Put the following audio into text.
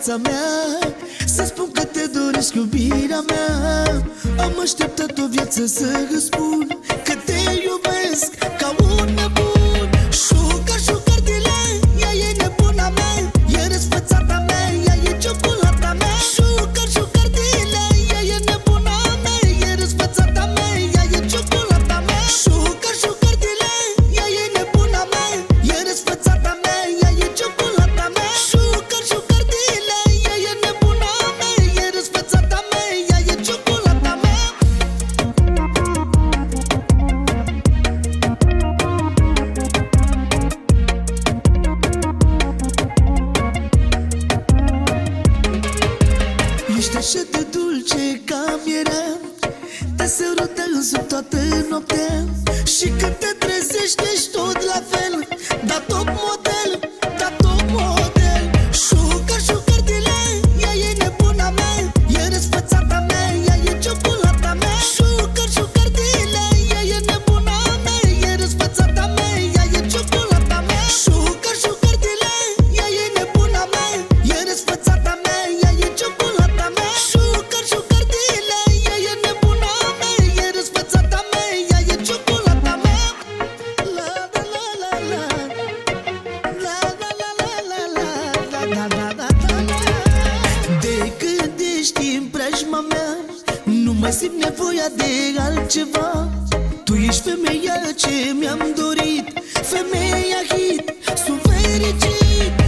viața mea, să spun că te doresc, iubirea mea. Am așteptat o viață să îți spun că te iubesc ca un nebun. Sugar, sugar de lei, ea e nebuna mea, e răsfățata mea, ea e ciocolata mea. Sugar, sugar de lei, ea e nebuna mea, e răsfățata mea, ea e ciocolata mea. Sugar, sugar de lei, ea e nebuna mea, e răsfățata mea, ea e ciocolata mea. Sugar, sugar de lei, ea e nebuna mea, e răsfățata mea, ea e ciocolata mea. Ești așa de dulce ca mierea, te sărutăm sub toată noaptea. Și când te trezești ești tot la fel, dar top model, dar top model. Sugar, sugar de lei, ea e nebuna mea, e răsfățata mea, ea e ciocolata mea. Sugar, sugar de lei, ea e nebuna mea, e răsfățata mea, ea e ciocolata mea. Sugar, sugar de lei, ea e nebuna mea, e răsfățata mea, ea e ciocolata mea. Sugar, sugar de lei, ea e nebuna mea, e răsfățata mea, ea e ciocolata mea. La la la la la, la la la la la la, la la la la la. De când ești în preajma mea, nu mai simt nevoia de altceva. Tu ești femeia ce mi-am dorit, femeia hit, sunt fericit.